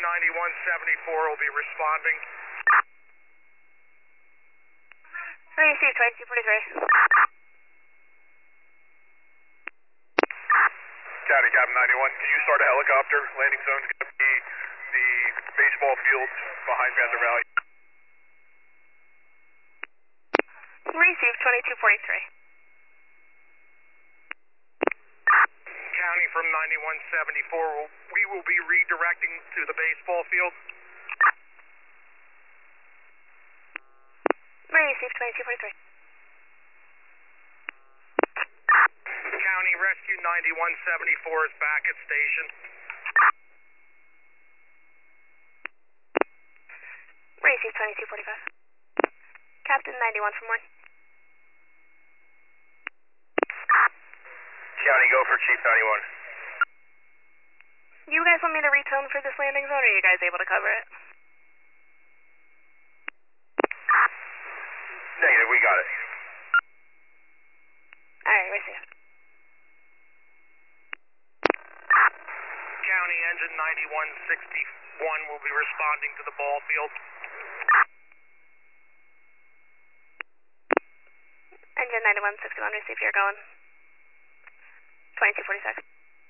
9174 will be responding. Receive 2243. County, Captain 91, can you start a helicopter? Landing zone's going to be the baseball field behind Panther Valley. Receive 2243. County from 9174, we will be redirecting to the baseball field. Receive 2243. County Rescue 9174 is back at station. Receive 2245. Captain 91 from 1. County, go for Chief 91. You guys want me to retone for this landing zone, or are you guys able to cover it? Negative, we got it. Alright, receive. County Engine 9161 will be responding to the ball field. Engine 9161, receive, you're going. 2246.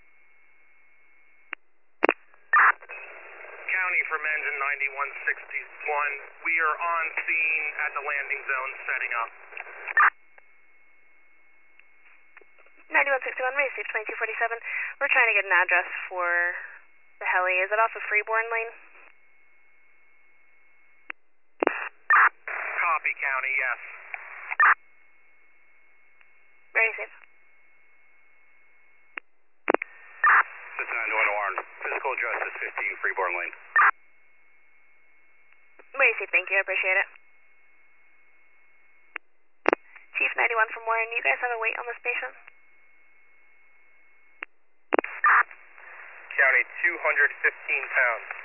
County from Engine 9161, we are on scene at the landing zone setting up. 9161, receive 2247. We're trying to get an address for the heli. Is it off of Freeborn Lane? Copy, County, yes. Very safe. Cincinnati Alarm. Physical address is 15 Freeborn Lane. Very safe, thank you. I appreciate it. Chief 91 from Warren, you guys have a weight on this patient? County, 215 pounds.